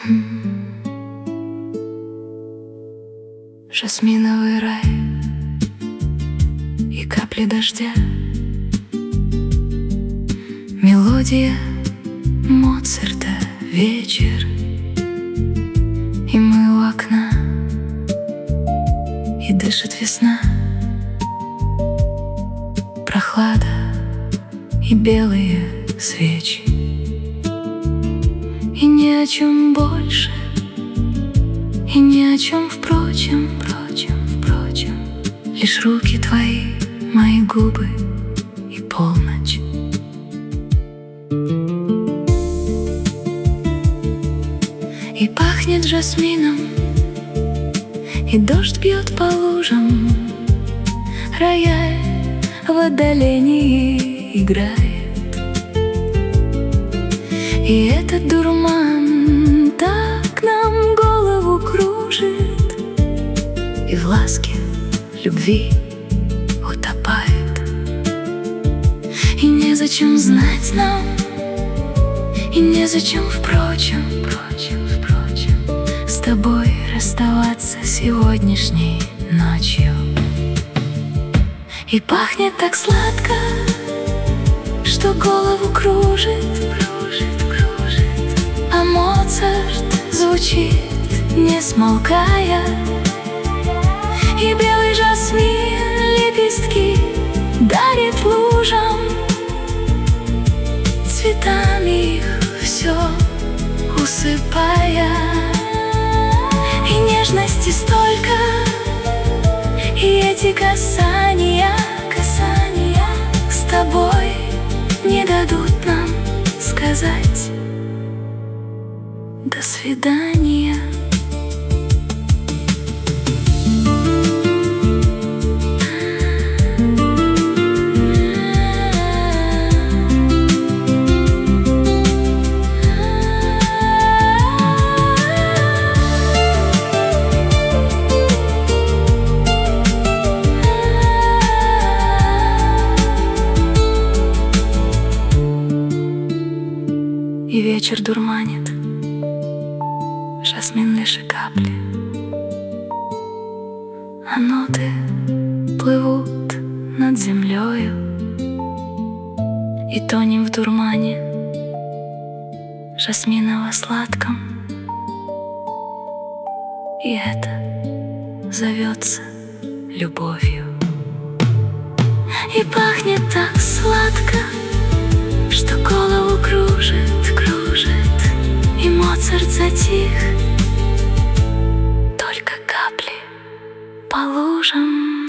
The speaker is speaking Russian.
Жасминовый рай и капли дождя, мелодия Моцарта, вечер, и мы у окна, и дышит весна, прохлада и белые свечи. И ни о чем больше, и ни о чем впрочем, лишь руки твои, мои губы и полночь. И пахнет жасмином, и дождь бьет по лужам, рояль в отдалении играет. И этот дурман так нам голову кружит, и в ласке любви утопает. И незачем знать нам, и незачем впрочем, с тобой расставаться сегодняшней ночью. И пахнет так сладко, что голову кружит, а Моцарт звучит, не смолкая. И белый жасмин лепестки дарит лужам, цветами их все усыпая. И нежности столько, и эти касания с тобой не дадут нам сказать до свидания. И вечер дурманит, жасмин лишь и капли, а ноты плывут над землею, и тонем в дурмане жасминово-сладком, и это зовется любовью. И пахнет так сладко, что голову кружит, и Моцарт затих. Только капли по лужам.